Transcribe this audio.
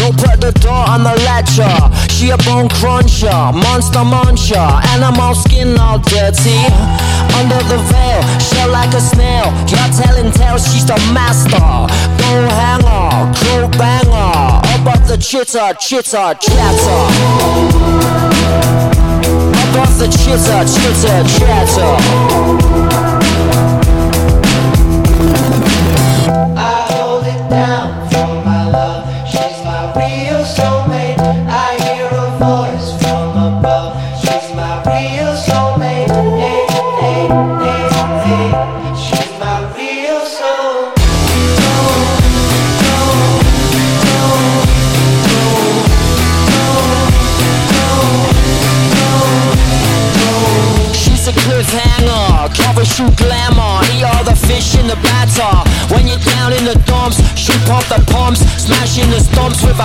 Go put the door on the ledger. She a bone cruncher, monster muncher, animal skin all dirty. Under the veil, shell like a snail. You're telling tales, she's the master. Go hanger, crow banger. Above the chitter, chitter, chatter. Above the chitter, chitter, chatter. I hold it down for my love. She's my real soulmate. I hear a voice from above. She's my real soulmate. Hey, hey, hey, hey. She's my real soul. She's a cliffhanger, cover shoe glamour. Eat all the fish in the batter. When you're down in the dumps, she pump the pumps, smashing the stumps with